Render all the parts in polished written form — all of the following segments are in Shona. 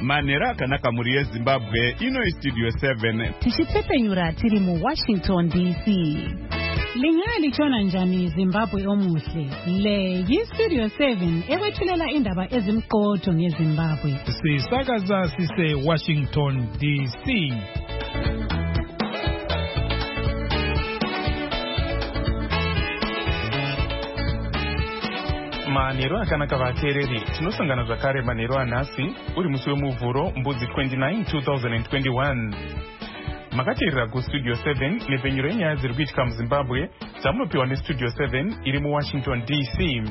Manera akanaka muri yeZimbabwe ino iStudio 7 tichitepenyura tiri mu Washington DC. Lingaya lichona njani Zimbabwe omuhle. Le yiStudio 7 ewethulela indaba ezimqotho ngeZimbabwe. Sisakaza sise Washington DC. Manero akanaka vateereri tinosangana zvakare manero anhasi uri musi wemuvhuro mbudzi 29 2021. Makateerera kuStudio 7 nepfenyuro yenyaya dziri kuitika muZimbabwe dzamunopiwa neStudio 7 iri muWashington DC.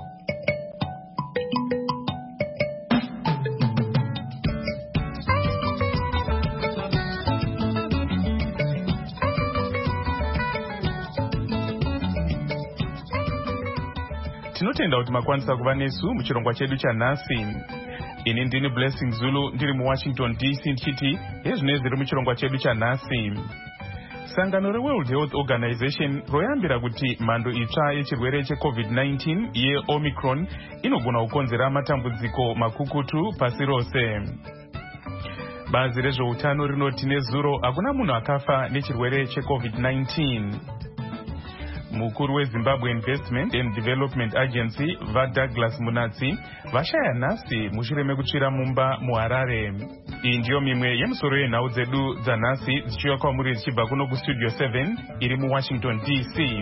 Tinotenda kuti makwanisa kuva nesu muchirongwa chedu chanhasi. Ini ndini Blessing Zulu ndiri muWashington DC ndichiti hezvino zviri muchirongwa chedu chanhasi. Sangano reWorld Health Organization royambira kuti mhando itsva yechirwere cheCovid-19 yeOmicron inogona kukonzera matambudziko makukutu pasi rose. Bazi rezveutano rinoti nezuro hakuna munhu akafa nechirwere cheCovid-19. Mukuru weZimbabwe Investment and Development Agency vaDouglas Munatsi vashaya nhasi mushure mekutsvira mumba muHarare. Iyi ndiyo mimwe yemusoro yenhau dzedu dzanhasi dzichiuya kwamuri dzichibva kuno kuStudio 7 iri muWashington DC.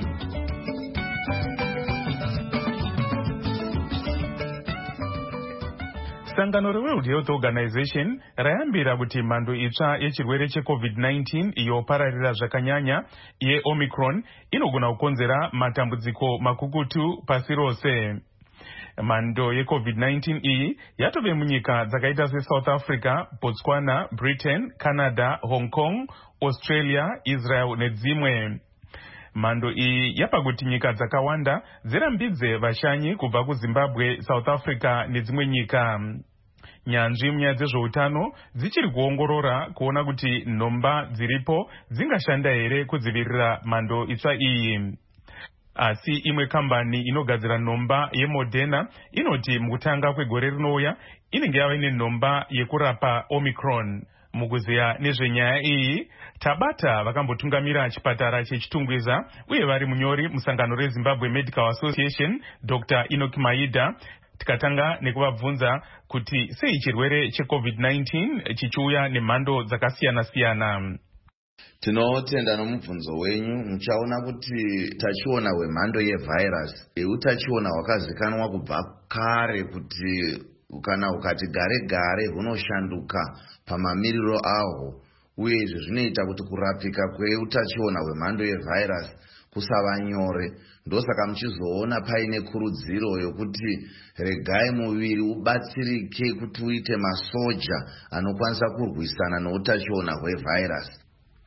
Sangano reWorld Health Organization rayambira kuti mhando itsva yechirwere cheCovid-19 yopararira zvakanyanya yeOmicron inogona kukonzera matambudziko makukutu pasi rose. Mhando yeCovid-19 iyi yatove munyika dzakaita seSouth Africa, Botswana, Britain, Canada, Hong Kong, Australia, Israel nedzimwe. Mhando iyi yapa kuti nyika dzakawanda dzirambidze vashanyi kubva kuZimbabwe, South Africa nedzimwe nyika. Nyanzvi munyaya dzezveutano dzichiri kuongorora kuona kuti nhomba dziripo dzingashanda here kudzivirira mhando itsva iyi. Asi imwe kambani inogadzira nhomba yeModerna inoti mukutanga kwegore rinouya inenge yava nenhomba yekurapa Omicron. Mukuziya nezvenyaya iyi tabata vakambotungamira chipatara chechitungwiza uye vari munyori musangano reZimbabwe Medical Association Dr. Enoch Maida. Tikatanga nekuvabvunza kuti sei chirwere cheCovid-19 chichiuya nemhando dzakasiyana-siyana. Tinotenda nomubvunzo wenyu. Muchaona kuti utachiona hwemhando yevirus utachiona hwakazikanwa kubva kare kuti kana ukati gare gare hunoshanduka pamamiriro ahwo, uye izvi zvinoita kuti kurapika kweutachiona hwemhando yevirus kusava nyore. Ndosaka muchizoona paine kurudziro yokuti regai muviri ubatsirike kuti uite masoja anokwanisa kurwisana noutachiona hwevirus.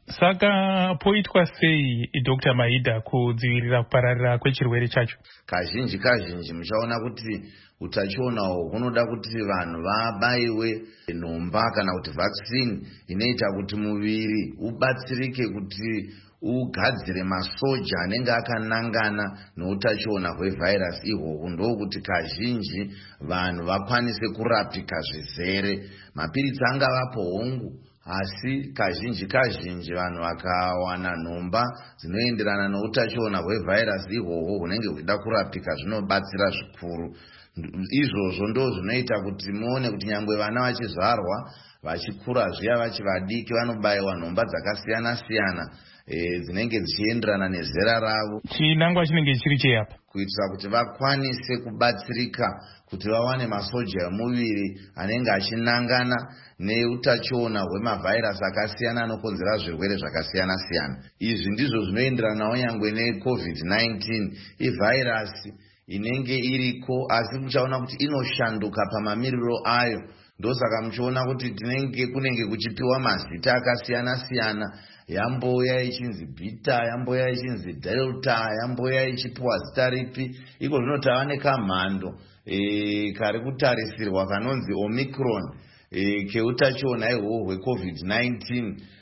Saka poitwa sei Dr. Maida kudzivirira kupararira kwechirwere chacho? Kazhinji muchaona kuti utachiona hunoda kuti vanhu vabaiwe nhomba kana kuti vaccine inoita kuti muviri ubatsirike kuti ugadzire masoja anenge akanangana noutachiona hwevirus ihwohwo. ndokuti kazhinji vanhu vakwanise kurapika zvizere. Mapiritsi angavapo hongu, asi kazhinji vanhu vakawana nhomba dzinoenderana noutachiona hwevirus ihwohwo hunenge huchida kurapika zvinobatsira zvikuru. Izvozvo ndo zvinoita kuti muone kuti nyangwe vana vachizvarwa vachikura zviya vachi vadiki vanobayiwa nhomba dzakasiyana-siyana dzinenge dzichienderana nezera ravo. Chinangwa chinenge chiri cheyapa kuitira kuti vakwanise kubatsirika kuti vawane masoja emuviri anenge achinangana neutachiona hwemavirus akasiyana anokonzera zvirwere zvakasiyana-siyana. Izvi ndizvo zvinoenderanawo nyangwe neCovid-19. Ivirus inenge iriko asi muchaona kuti inoshanduka pamamiriro ayo. Ndosaka muchiona kuti kunenge kuchipiwa mazita akasiyana-siyana. Yamboya ichinzi Beta, yamboya ichinzi Delta, yamboya ichipiwa zita ripi. Iko zvinotava nekamhando kari kutarisirwa kanonzi Omicron keutachiona ihwohwo hweCovid-19.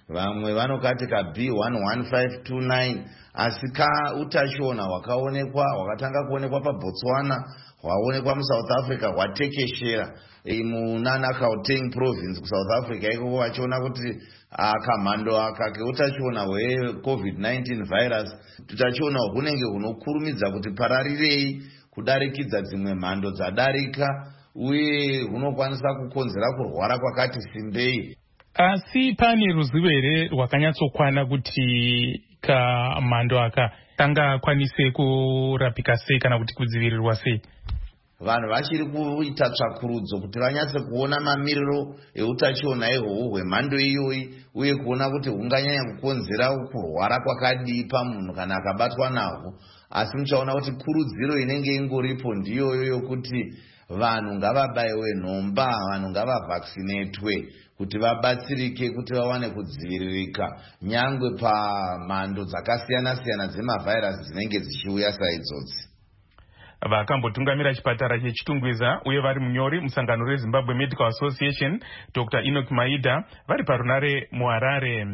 vamwe vanokati ka B11529 asi utachiona hwakatanga kuonekwa paBotswana, hwaonekwa muSouth Africa, hwatekeshera munana Gauteng province kuSouth Africa ikoko vachiona kuti kamhando aka keutachiona hweCovid-19 virus tutachiona hunenge hunokurumidza kuti pararirei kudarikidza dzimwe mhando dzadarika uye hunokwanisa kukonzera kurwara kwakati simbei. Asi pane ruzivo here rwakanyatsokwana kuti kamhando aka kangakwanise kurapika sei kana kuti kudzivirirwa sei? Vanhu vachiri kuita tsvakurudzo kuti vanyatse kuona mamiriro eutachiona ihwohwo hwemhando iyoyi uye kuona kuti hunganyanya kukonzera kurwara kwakadii pamunhu kana akabatwa nahwo. Asi muchaona kuti kurudziro inenge ingoripo ndiyoyo yokuti vanhu ngavabayiwe nhomba, vanhu ngavavhaccinatwe kuti vabatsirike kuti vawane kudziviririka nyangwe pamhando dzakasiyana-siyana dzemavhairasi dzinenge dzichiuya saidzodzi. Vakambotungamira chipatara chechitungwiza uye vari munyori musangano reZimbabwe Medical Association Dr. Enoch Maida vari parunare muHarare.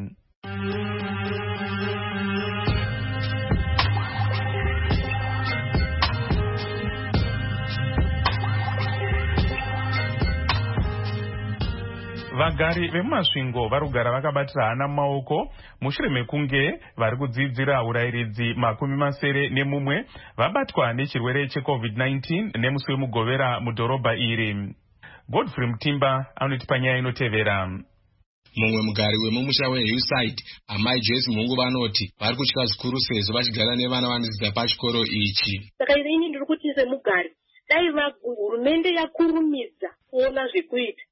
Vagari vemumasvingo vari kugara vakabatira hana mumaoko mushure mekunge vari kudzidzira urayiridzi 70 vabatwa nechirwere cheCovid-19 nemusi wemugovera mudhorobha iri. Godfrey Mutimba anotipa nyaya inotevera. Mumwe mugari wemumusha weHillside, amai Joyce Mhungu vanoti vari kutya zvikuru sezvo vachigara nevana vanodzidza pachikoro ichi. Saka ini ndiri kuti semugari dai hurumende yakurumidza kuona zvekuita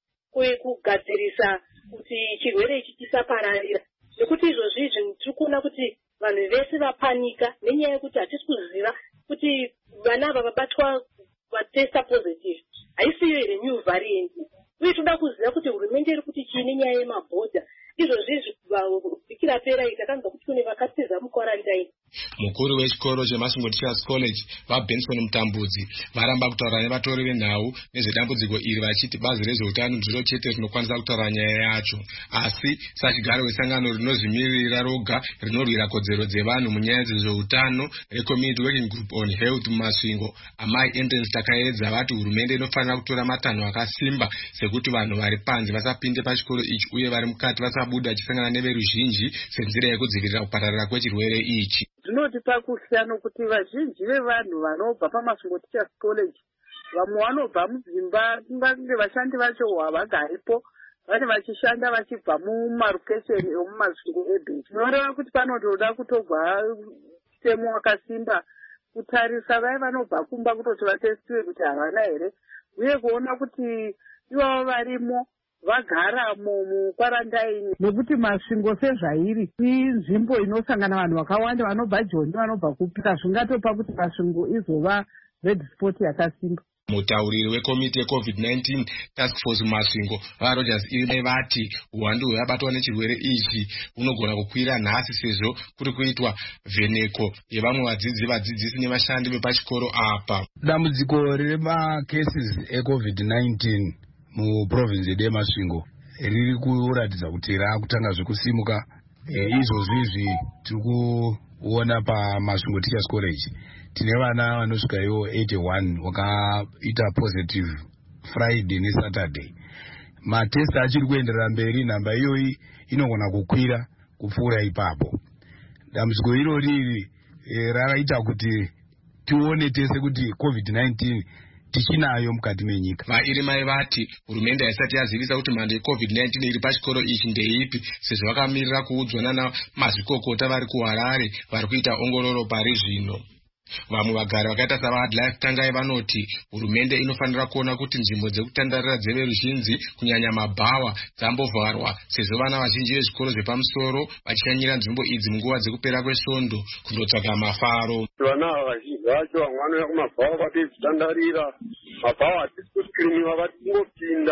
kugadzirisa kuti chirwere ichi chisapararira, nekuti izvozvi tiri kuona kuti vanhu vese vapanika nenyaya yekuti hatisi kuziva kuti vana ava vabatwa vatesta positive haisiyo here new variant, uye toda kuziva kuti hurumende iri kuti chii nenyaya yemabhodha. Izvozvi vhiki rapera takanzwa kuti kune vakatiza mukwarantaini. Mukuru wechikoro cheMasvingo Teachers College vaBenson Mutambudzi varamba kutaura nevatori venhau nezvedambudziko iri vachiti bazi rezveutano ndiro chete rinokwanisa kutaura nyaya yacho, asi sachigaro wesangano rinozvimirira roga rinorwira kodzero dzevanhu munyaya dzezveutano reCommunity Working Group on Health mumasvingo, amai Endrance Takaedza vati hurumende inofanira kutora matanho akasimba sekuti vanhu vari panze vasapinde pachikoro ichi uye vari mukati vasabuda vachisangana neveruzhinji senzira yekudzivirira kupararira kwechirwere ichi. Zvinotipa kusiyana kuti vazhinji vevanhu vanobva paMasvingo Teachers College vamwe vanobva mudzimba kunge vashandi vacho havagaripo, vane vachishanda vachibva mumarokesheni emumasvingo eBench. Tinoreva kuti panotoda kutogwa sitemu wakasimba kutarisa vai vanobva kumba kutoti vatestiwe kuti havana here, uye kuona kuti ivavo varimo vagara mukwarantaini, nekuti Masvingo sezvairi inzvimbo inosangana vanhu vakawanda vanobva Joni vanobva kupika, zvingatopa kuti Masvingo izova red spot yakasimba. Mutauriri wekomiti yeCovid-19 Task Force Masvingo vaRogers Ime vati uwandu hwevabatwa nechirwere ichi unogona kukwira nhasi sezvo kuri kuitwa vheneko yevamwe vadzidzisi nevashandi vepachikoro apa. Dambudziko remacases eCovid-19 muprovince yedu yeMasvingo riri kuratidza kuti raakutanga zvekusimuka. Izvozvizvi tiri kuona paMasvingo Teachers College tine vana vanosvika ivo 81 wakaita positive Friday neSaturday. Matest achiri kuenderera mberi, nhamba iyoyi inogona kukwira kupfuura ipapo. Dambudziko irori rakaita kuti tione tese kuti COVID-19 tichinayo mukati menyika. Vairimai vati hurumende haisati yazivisa kuti mhando yeCovid-19 iri pachikoro ichi ndeipi, sezvo vakamirira kuudzwa namazvikokota vari kuHarare vari kuita ongororo pari zvino. Vamwe vagari vakaita savaAdlife Tangai vanoti hurumende inofanira kuona kuti nzvimbo dzekutandarira dzeveruzhinji kunyanya mabhawa dzambovharwa, sezvo vana vazhinji vezvikoro zvepamusoro vachishanyira nzvimbo idzi munguva dzekupera kwesvondo kundotsvaga mafaro. Vana vazhinji vacho vamwe vanouya kumabhawa vatidzitandarira, mabhawa hatisi kuskiriniwa vatingopinda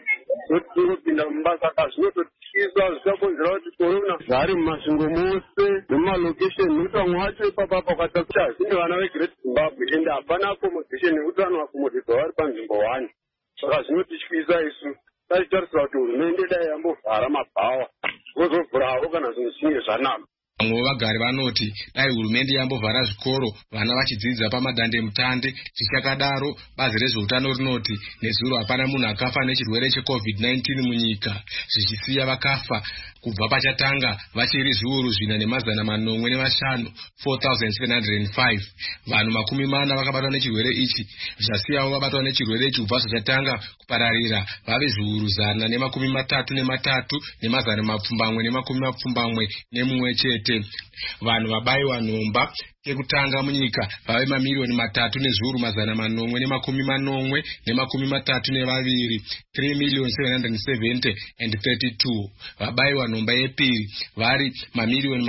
mubasa kazvinototyisa zvichakonzera kuti korona vari mumasvingo mose nemumalokesheni nekuti vamwe vacho ipapapa kwatakuti hazvinde vana veGreat Zimbabwe ende hapana accommodation nekuti vanoaccommodedzwa vari panzvimbo 1, saka zvinotityisa isu. taitarisira kuti hurumende dai yambovhara mabhawa vozovhurawo kana zvinhu zvinge zvanaka. Vamwe vagari vanoti dai hurumende yambovhara zvikoro vana vachidzidza pamadandemutande. Zvichakadaro bazi rezveutano rinoti nezuro hapana munhu akafa nechirwere cheCovid-19 munyika, zvichisiya vakafa kubva pachatanga vachiri zviuru 4,405 4,705. Vanhu 40 vakabatwa nechirwere ichi, zvasiyawo vabatwa nechirwere ichi kubva zvachatanga kupararira vave zviuru 133 9,721 chete. Vanhu vabayiwa nhomba kekutanga munyika vave mamiliyoni 3,890,832 3,770,032. Vabayiwa nhomba yepiri vari mamiliyoni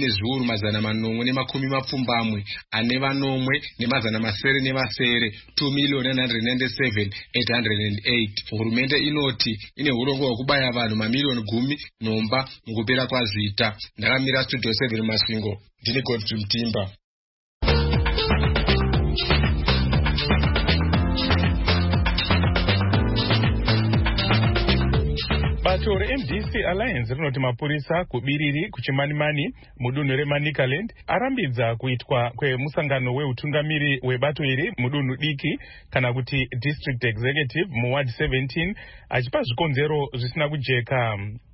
2,890,808 2,997,808. Hurumende inoti ine urongwa hwekubaya vanhu mamiliyoni 10 nhomba mukupera kwazvita. Ndakamira Studio 7 Masvingo, ndini Godfrey Mutimba. Bato reMDC Alliance rinoti mapurisa kubiriri kuchimanimani mudunhu reManicaland arambidza kuitwa kwemusangano weutungamiri webato iri mudunhu diki kana kuti District Executive muward 17 achipa zvikonzero zvisina kujeka.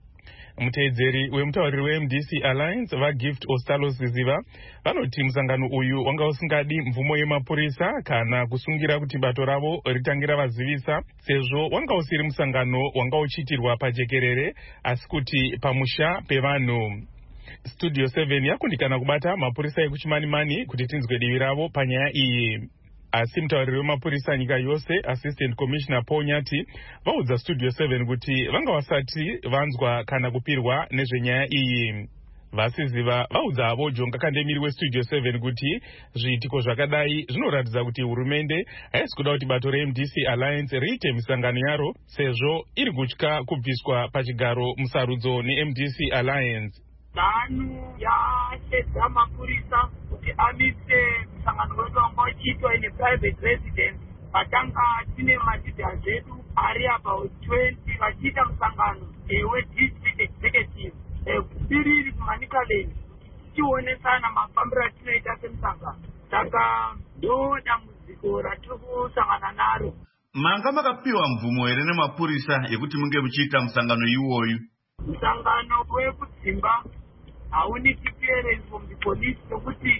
Muteedzeri wemutauriri weMDC Alliance vaGift Ostalo Ziziva vanoti musangano uyu wanga usingadi mvumo yemapurisa kana kusungira kuti bato ravo ritangira vazivisa, sezvo wanga usiri musangano wanga uchiitirwa pajekerere asi kuti pamusha pevanhu. Studio 7 yakundikana kubata mapurisa ekuchimanimani kuti tinzwe divi ravo panyaya iyi. Asi mutauriri wemapurisa nyika yose Assistant Commissioner Paul Nyati vaudza Studio 7 kuti vanga vasati vanzwa kana kupirwa nezvenyaya iyi. Vasiziva vaudza avo Jonga Kandemiri weStudio 7 kuti zviitiko zvakadai zvinoratidza kuti hurumende haisi kuda kuti bato reMDC Alliance riite misangano yaro sezvo iri kutya kubviswa pachigaro musarudzo neMDC Alliance. Dhanu yashedza mapurisa kuti amise musangano wedu wanga uchiitwa ine private residence. Patanga tine madhidha edu ari about 20 vachiita musangano wedistrict executive kubiriri kuManicaland tichionesana mafambiro atinoita semusangano. Saka ndo dambudziko ratiri kusangana naro. Manga makapiwa mvumo here nemapurisa yekuti munge muchiita musangano iwoyu? Musangano wekudzimba hauniki clearance from the police nokuti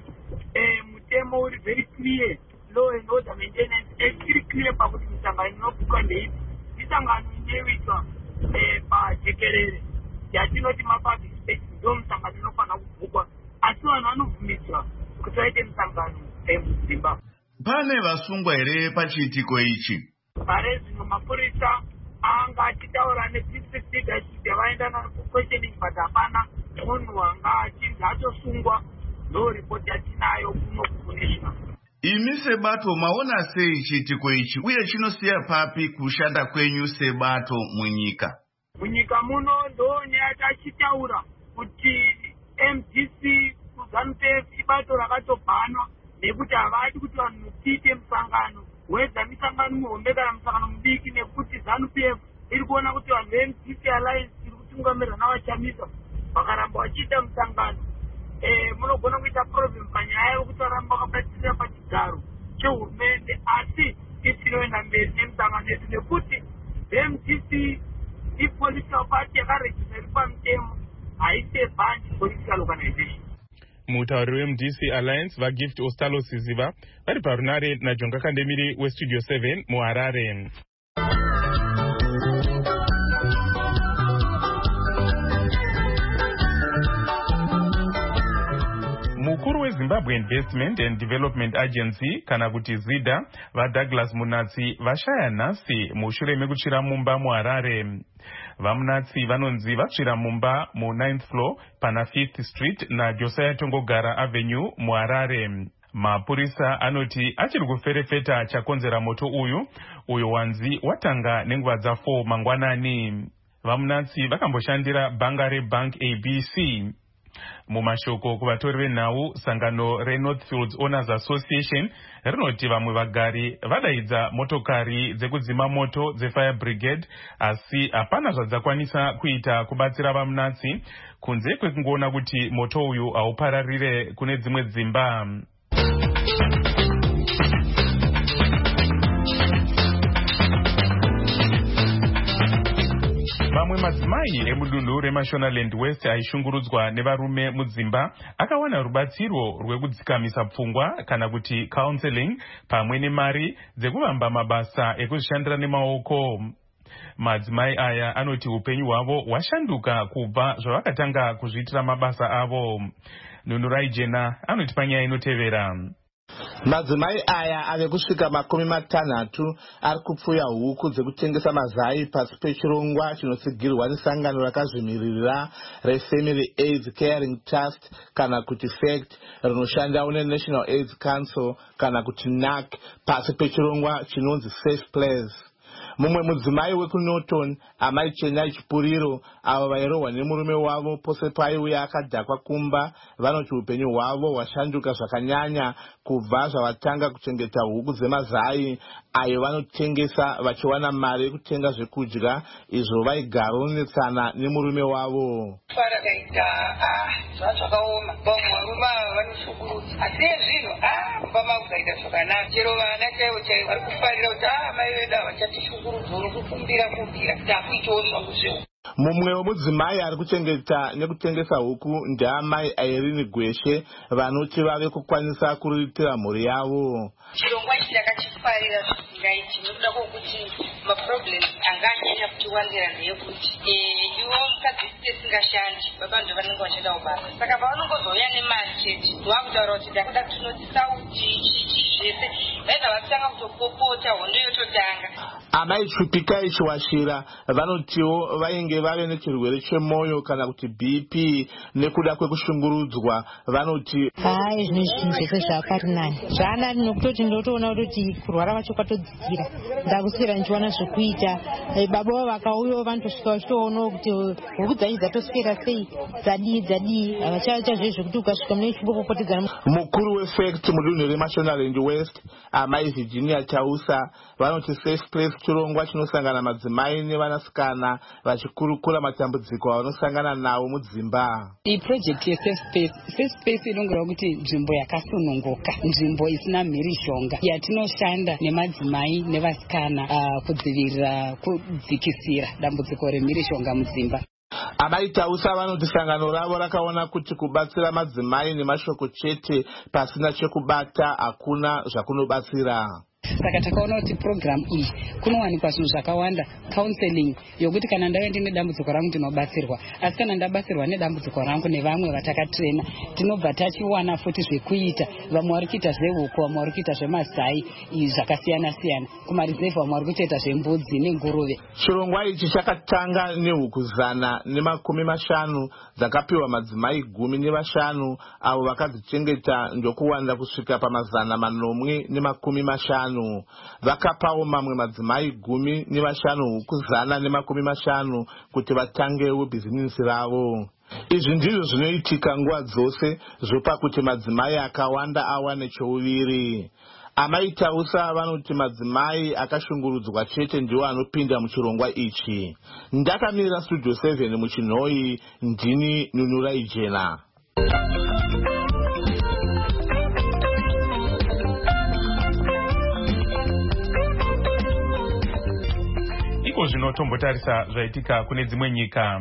mutemo uri very clear, law and order maintenance iri clear pakuti misangano inopfuka ndeipi. Misangano inoitwa pajekerere yatinoti mapublic space ndo misangano inofanira kubvukwa, asi vanhu vanobvumidzwa kuti vaite misangano mudzimba. Pane vasungwa here pachiitiko ichi? Pare zvino mapurisa anga achitaura nedistrict leadership yavaenda nayo kuquestioning but hapana munhu wanga achinzi atosungwa. Ndo ripoti yatinayo kuno kunational. Imi sebato maona sei chiitiko ichi uye chinosiya papi kushanda kwenyu sebato munyika? Munyika muno ndo nyaya tachitaura kuti MDC kuZANU-PF ibato rakatobhanwa nekuti havadi kuti vanhu tiite musangano wedza misangano muhombe kana musangano mudiki, nekuti ZANU-PF iri kuona kuti vanhu veMDC Alliance iri kutungamirwa navachamisa vakaramba vachiita musangano. Munogona kuita problem panyaya yokuti varamba vakabatirira pachigaro chehurumende, asi tisinoenda mberi nemusangano yedu nekuti MDC ipolitical party yakarejisa iri pamutemo, haisi band political organization. Mutauriri weMDC Alliance vaGift Ostalo Ziziva vari parunare naJonga Kandemiri weStudio 7 muHarare. Mukuru weZimbabwe Investment and Development Agency kana kuti ZIDA vaDouglas Munatsi vashaya nhasi mushure mekutsvira mumba muHarare. VaMunatsi vanonzi vatsvira mumba mu9th floor pana 5th Street naJosiah Tongogara Avenue muHarare. Mapurisa anoti achiri kuferefeta chakonzera moto uyo wanzi watanga nenguva dza4 mangwanani. VaMunatsi vakamboshandira bhanga reBank ABC. Mumashoko kuvatori venhau, sangano reNorthfields Owners Association rinoti vamwe vagari vadaidza motokari dzekudzima moto dzeFire Brigade, asi hapana zvadzakwanisa kuita kubatsira vamunatsi kunze kwekungoona kuti moto uyu haupararire kune dzimwe dzimba. Mamwe madzimai emudunhu reMashonaland West aishungurudzwa nevarume mudzimba akawana rubatsiro rwekudzikamisa pfungwa kana kuti counseling pamwe nemari dzekuvamba mabasa ekuzvishandira nemaoko. Madzimai aya anoti upenyu hwavo hwashanduka kubva zvavakatanga kuzviitira mabasa avo. Nunurai Jena anoti panyaya inotevera. Madzimai aya ave kusvika 60 ari kupfuya huku dzekutengesa mazai pasi pechirongwa chinotsigirwa nesangano rakazvimiririra reFamily AIDS Caring Trust kana kuti FACT rinoshandawo neNational AIDS Council kana kuti NAC pasi pechirongwa chinonzi Safe Place. Mumwe mudzimai wekuNorton, amai Chenai Chipuriro, avo vairohwa nemurume wavo pose paiuya akadhakwa kumba, vanoti upenyu hwavo hwashanduka zvakanyanya kubva zvavatanga kuchengeta huku dzemazai ayo vanotengesa vachiwana mari yekutenga zvekudya izvo vaigaronetsana nemurume wavo. Zvakaoma vamwe varume ava vanoshukurudza asi zvino mumba kugaita zvakanaka chero vana chaivo chaivo vari kufarira kuti mai vedu havachatishukurudza nokufumbira takuitawo zvakuzviwo. Mumwe wemudzimai ari kuchengeta nekutengesa huku ndeamai Irene Gweshe vanoti vave kukwanisa kuriritira mhuri yavo. Chirongwa ichi ndakachifarira zvisingaiti nekuda kwokuti maproblems anga achanya kutiwandira ndeyekuti iwo mukadzi tisingashandi baba ndo vanenge vachida kubasa saka pavanongozouya nemari chete ndovakutaura kuti ndakuda kutinoti sauti zvese vaibva vatanga kutopopota hondo yototanga. Amai Chupika Chiwashira vanotiwo vainge vave nechirwere chemwoyo kana kuti BP nekuda kwekushungurudzwa vanoti izvi zvese zvakarinani zvaanani nokutoti ndotoona kuti kurwara vacho kwatodzikira ndakusira ndichiwana zvekuita baba vavo vakauyawo vanotosvika vachitoonawo kuti huku dzanyi dzatoswera sei dzadii havachaita zvezvo kuti ukasvika mune chimbopopotedzana. Mukuru weFACT mudunhu reMashonaland West amai Virginia Tausa vanoti Safe Place chirongwa chinosangana madzimai nevanasikana vachikurukura matambudziko avanosangana nawo mudzimba. Iyi project yeSafe Space inongera kuti nzvimbo yakasununguka, nzvimbo isina mhirizhonga yatinoshanda nemadzimai nevasikana kudzivirira kudzikisira dambudziko remhirizhonga mudzimba. Amai Tausa vanoti sangano ravo rakaona kuti kubatsira madzimai nemashoko chete pasina chekubata hakuna zvakunobatsira. Saka takaona kuti program iyi kunowanikwa zvinhu zvakawanda, counseling yokuti kana ndave ndine dambudziko rangu ndinobatsirwa, asi kana ndabatsirwa nedambudziko rangu nevamwe vatakatrena tinobva tachiwana futi zvekuita. Vamwe vari kuita zvehuku, vamwe vari kuita zvemazai zvakasiyana siyana, kumarizevha vamwe vari kutoita zvembudzi nenguruve. Chirongwa ichi chakatanga nehuku 150 dzakapiwa madzimai 15 avo vakadzichengeta ndokuwanda kusvika pa550. Vakapawo mamwe madzimai 15 huku 150 kuti vatangewo bhizinisi ravo. Izvi ndizvo zvinoitika nguva dzose zvopa kuti madzimai akawanda awane chouviri. Amai Tausa vanoti madzimai akashungurudzwa chete ndiwo anopinda muchirongwa ichi. Ndakamirira Studio 7 muchinhoi, ndini Nunurai Jena. Iko zvinotombotarisa zvaitika kune dzimwe nyika.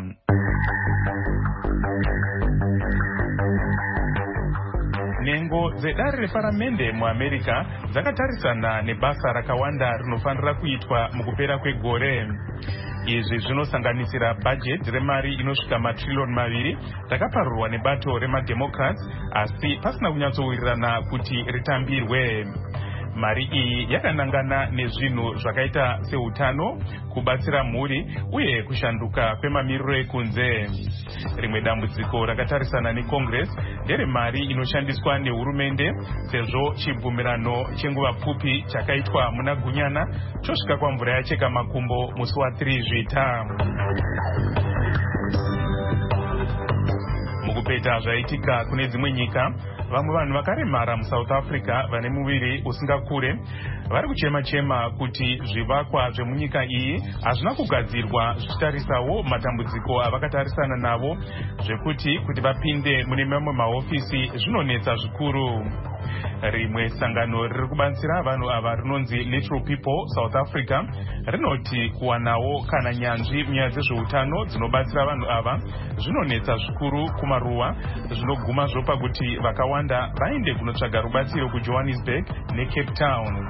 Nhengo dzedare reparamende muAmerica dzakatarisana nebasa rakawanda rinofanira kuitwa mukupera kwegore. Izvi zvinosanganisira bajeti remari inosvika matririyoni 2 rakaparurwa nebato remademocrats asi pasina kunyatsowirirana kuti ritambirwe. Mari iyi yakanangana nezvinhu zvakaita seutano, kubatsira mhuri uye kushanduka kwemamiriro ekunze. Rimwe dambudziko rakatarisana neCongress nderemari inoshandiswa nehurumende sezvo chibvumirano chenguva pfupi chakaitwa muna Gunyana chosvika kwamvura yacheka makumbo musi wa3 Zvita. kupeta zvaitika kune dzimwe nyika, vamwe vanhu vakaremara muSouth Africa vane muviri usingakure vari kuchema-chema kuti zvivakwa zvemunyika iyi hazvina kugadzirwa zvichitarisawo matambudziko avakatarisana navo, zvekuti kuti vapinde mune mamwe mahofisi zvinonetsa zvikuru. Rimwe sangano riri kubatsira vanhu ava rinonzi Little People South Africa rinoti kuwanawo kana nyanzvi munyaya dzezveutano dzinobatsira vanhu ava zvinonetsa zvikuru kumaruwa, zvinoguma zvopa kuti vakawanda vaende kunotsvaga rubatsiro kuJohannesburg neCape Town.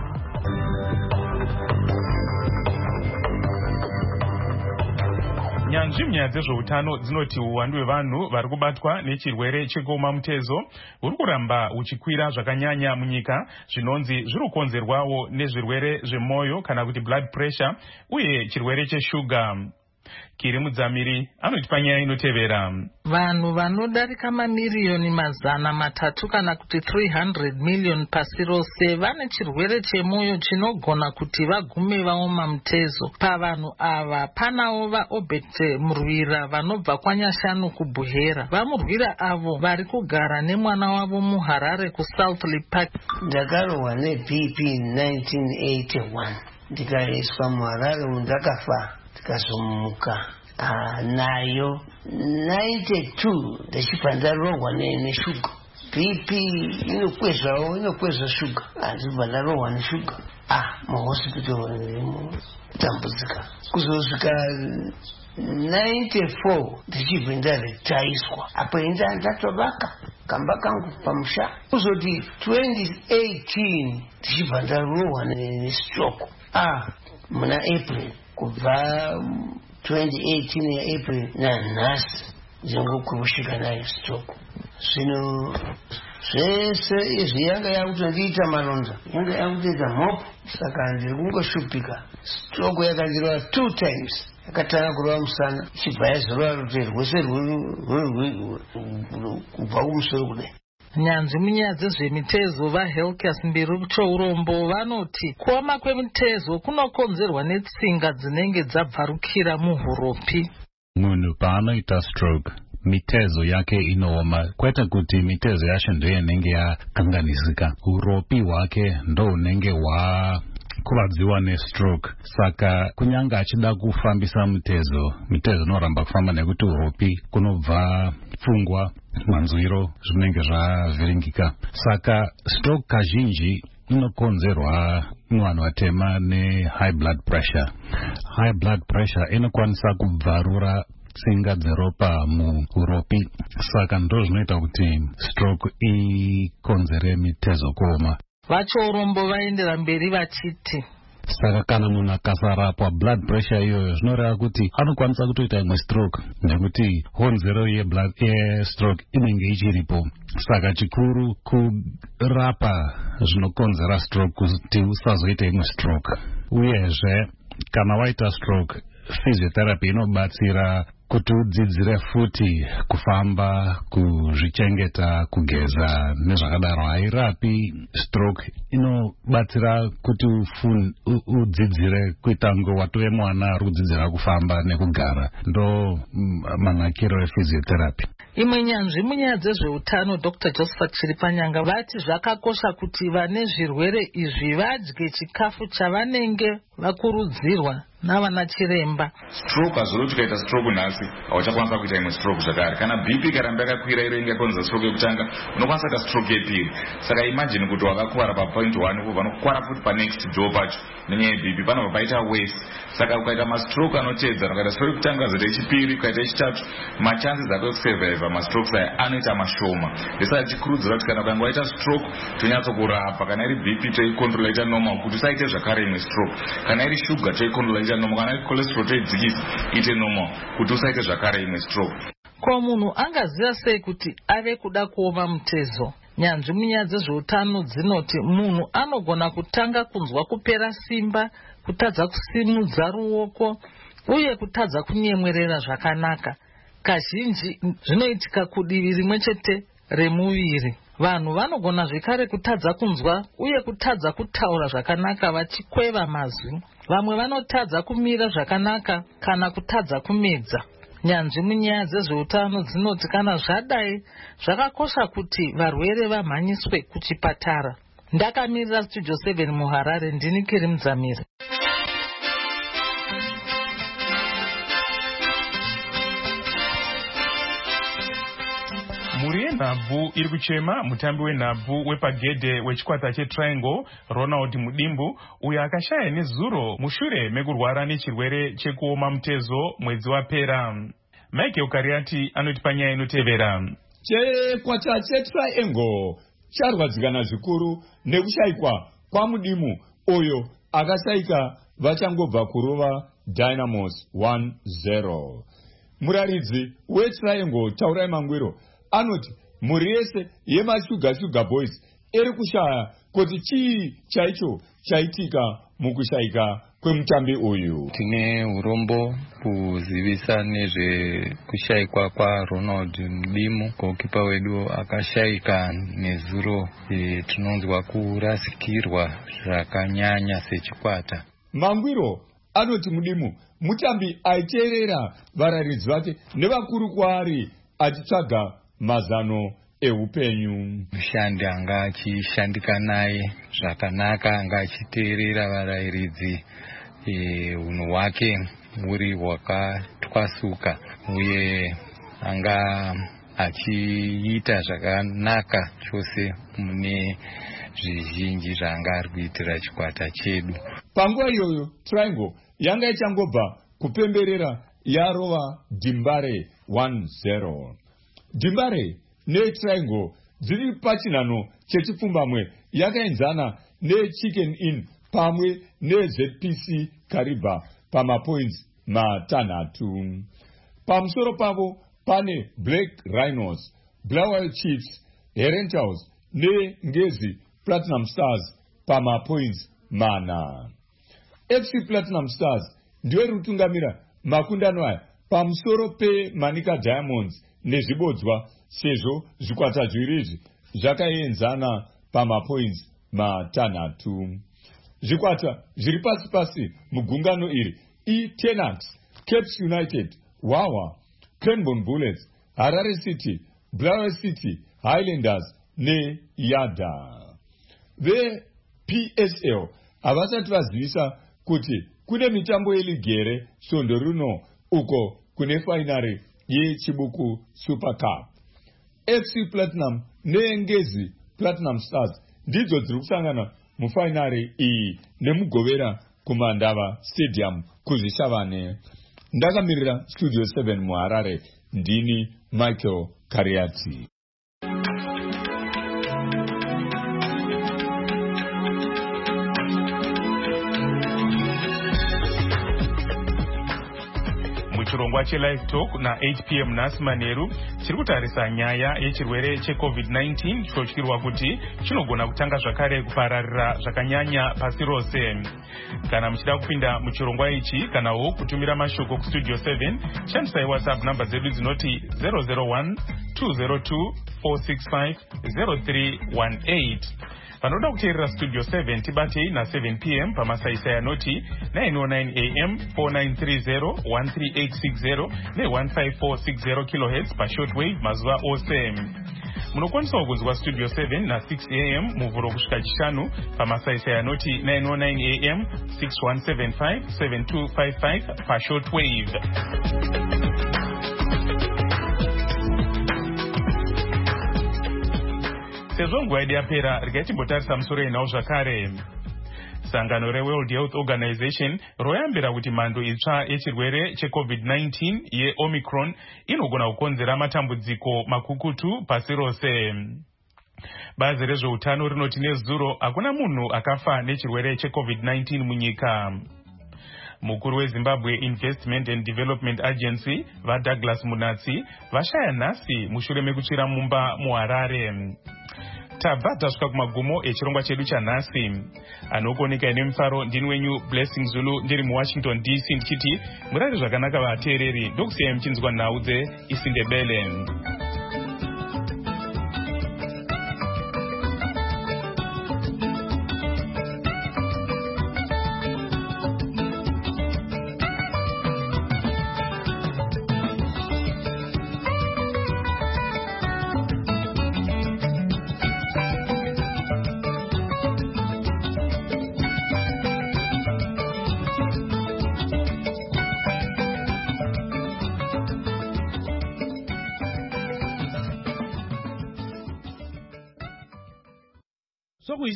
Nyanzvi munyaya dzezveutano dzinoti uwandu hwevanhu vari kubatwa nechirwere chekuoma mutezo huri kuramba huchikwira zvakanyanya munyika, zvinonzi zviri kukonzerwawo nezvirwere zvemwoyo kana kuti blood pressure uye chirwere cheshuga. Kiri Mudzamiri anotipa nyaya inotevera. Vanhu vanodarika mamiriyoni 300 kana kuti 300 million pasi rose vane chirwere chemwoyo chinogona kuti vagume vaoma mutezo. Pavanhu ava panawo vaObert Murwira vanobva kwaNyashanu kuBuhera. Vamurwira avo vari kugara nemwana wavo muHarare kuSouthly Park. Ndakarohwa neBP 1981 ndikaiswa muHarare ndakafa ndikazomuka nayo 92 ndachibva ndarohwa neshuga. BP inokwezva shuga, ndibva ndarohwa neshuga. Muhospital tambudzika kuzosvika 94 ndichibva ndaritaiswa. Apo ndatovaka kamba kangu pamusha. Kuzoti 2018 ndichibva ndarohwa nestroke muna April. Kubva 2018 yaApril nanhasi ndingokusvika nayo stroke. Zvino zvese izvi yanga yakutondiita maronda, yanga yakutoita mhopo, saka ndiri kungoshupika. Stroke yakandirova 2 times, yakatanga kurova musana ichibva yazorova rutero rwese kubva kumusoro kudai. Nyanzvi munyaya dzezvemitezo vaHelkas Mbirucho vanoti kuoma kwemitezo kunokonzerwa netsinga dzinenge dzabvarukira muhuropi. Munhu paanoita stroke mitezo yake inooma, kwete kuti mitezo yacho ndiyo inenge yakanganisika, uropi hwake ndo unenge kuvadzwa nestroke. Saka kunyanga achida kufambisa mitezo inoramba kufamba nekuti uropi kunobva pfungwa, manzwiro zvinenge zvavhiringika. Saka stroke kazhinji inokonzerwa nevanhu vatema nehigh blood pressure. High blood pressure inokwanisa kubvarura tsinga dzeropa muuropi, saka ndo zvinoita kuti stroke ikonzere mitezo kuoma. Vachorombo vaendera mberi vachiti saka kana munhu akasarapwa blood pressure iyoyo zvinoreva kuti anokwanisa kutoita imwe stroke, nekuti honzero yestroke inenge ichiripo. Saka chikuru kurapa zvinokonzera stroke kuti usazoita imwe stroke. Uyezve kana waita stroke, physiotherapy inobatsira kuti udzidzire futi kufamba, kuzvichengeta, kugeza nezvakadaro. Hairapi stroke, inobatsira kuti udzidzire kuita ngo watove mwana ari kudzidzira kufamba nekugara. Ndo manakiro ephysiotherapy. Imwe nyanzvi munyaya dzezveutano Dr. Josephat Chiripanyanga vati zvakakosha kuti vane zvirwere izvi vadye chikafu chavanenge vakurudzirwa navana chiremba. Stroke hazvori kuti ukaita stroke nhasi hauchakwanisa kuita imwe stroke zvakare. Kana BP ikaramba yakakwira iro ingakonzera stroke yekutanga, unokwanisa kuita stroke yepiri. Saka imagine kuti wakakwara papoint 1 kubva nokukwara futi panext door pacho nenyaya yeBP panobva paita worse. Saka ukaita mastroke anoteedzana, ukaita stroke yekutanga zoita yechipiri, ukaita yechitatu, machances ako ekusurviva mastrokes aya anoita mashoma. Ndisaka tichikurudzira kuti kana ukange waita stroke tonyatsokurapa. Kana iri BP toikontrola ita normal kuti usaite zvakare imwe stroke. Kana iri sugar toikontrola ita normal. Kana iri cholesterol toidzikisa ite normal kuti usaite zvakare imwe stroke. Ko munhu angaziva sei kuti ave kuda kuoma mutezo? Nyanzvi munyaya dzezveutano dzinoti munhu anogona kutanga kunzwa kupera simba, kutadza kusimudza ruoko uye kutadza kunyemwerera zvakanaka. Kazhinji zvinoitika kudivi rimwe chete remuviri. Vanhu vanogona zvekare kutadza kunzwa uye kutadza kutaura zvakanaka vachikweva mazwi. Vamwe vanotadza kumira zvakanaka kana kutadza kumedza. nyanzvi munyaya dzezveutano dzinoti kana zvadai zvakakosha kuti varwere vamhanyiswe kuchipatara. Ndakamirira Studio 7 muHarare, ndini Kiri Mudzamiri. Mhuri yenhabvu iri kuchema mutambi wenhabvu wepagedhe wechikwata cheTriangle Ronald Mudimbu, uyo akashaya nezuro mushure mekurwara nechirwere chekuoma mutezo mwedzi wapera. Michael Kariati anoti panyaya inotevera. Chikwata cheTriangle charwadzikana zvikuru nekushayikwa kwaMudimbu, uyo akashayika vachangobva kurova Dynamos 1-0. Muraridzi weTriangle Taurai Mangwiro anoti mhuri yese yemashuga boys iri kushaya kuti chii chaicho chaitika mukushayika kwemutambi uyu. Tine urombo kuzivisa nezvekushayikwa kwaRonald Mudimbu, gokipa wedu akashayika nezuro. Tinonzwa kurasikirwa zvakanyanya sechikwata. Mangwiro anoti Mudimbu mutambi aiteerera vararidzi vake nevakuru kwaari achitsvaga mazano eupenyu. Mushandi anga achishandika naye zvakanaka, anga achiteerera varayiridzi, unhu hwake huri hwakatwasuka, uye anga achiita zvakanaka chose mune zvizhinji zvaanga ari kuitira chikwata chedu. Panguva iyoyo Triangle yanga ichangobva kupemberera yarova Dimbare 1-0. Dimbare neTriangle dziri pachinhano chechipfumbamwe yakaenzana neChicken Inn pamwe neZPC Kariba pamapoints 6. Pamusoro pavo pane Black Rhinos, Blackwell Chiefs, Herentals neNgezi Platinum Stars pamapoints 4. FC Platinum Stars ndiyo rutungamira makundano aya pamusoro peManika Diamonds nezvibodzwa, sezvo zvikwata zviviri izvi zvakaenzana pamapoints 6. Zvikwata zviri pasi mugungano iri iTenant, Caps United, Wawa, Cranbourne Bullets, Harare City, Blair City, Highlanders neYada. VePSL havasati vazivisa kuti kune mitambo yeligere svondo rino uko kune fainari yechibuku Super Cup. FC Platinum neNgezi Platinum Stars ndidzo dziri kusangana mufainari iyi nemugovera kuMandava Stadium kuzvishavane. Ndakamirira Studio 7 muHarare, ndini Michael Kariati. Chirongwa cheLive Talk na 8 p.m. nhasi manheru chiri kutarisa nyaya yechirwere cheCovid-19 chotyirwa kuti chinogona kutanga zvakare kupararira zvakanyanya pasi rose. Kana muchida kupinda muchirongwa ichi kanawo kutumira mashoko kuStudio 7, shandisai WhatsApp namba dzedu dzinoti 001 202 465 0318. Vanoda kuteerera Studio 7 tibatei na7 p.m. pamasaisai anoti 909 am 4930 13860 ne15460 kHz pashortwave mazuva ose. Munokwanisawo kunzwa Studio 7 na6 am muvhuro kusvika chishanu pamasaisai anoti 909 am 6175 7255 pashortwave. Sezvo nguva yedu yapera, regai timbotarisa musoro yenhau zvakare. Sangano reWorld Health Organization royambira kuti mhando itsva yechirwere cheCovid-19 yeOmicron inogona kukonzera matambudziko makukutu pasi rose. Bazi rezveutano rinoti nezuro hakuna munhu akafa nechirwere cheCovid-19 munyika. Mukuru weZimbabwe Investment and Development Agency vaDouglas Munatsi vashaya nhasi mushure mekutsvira mumba muHarare. Tabva tasvika kumagumo echirongwa chedu chanhasi. Anokuoneka nemufaro ndini wenyu Blessing Zulu ndiri muWashington DC ndichiti murari zvakanaka vateereri, ndokusiyai muchinzwa nhau dzeIsindebele.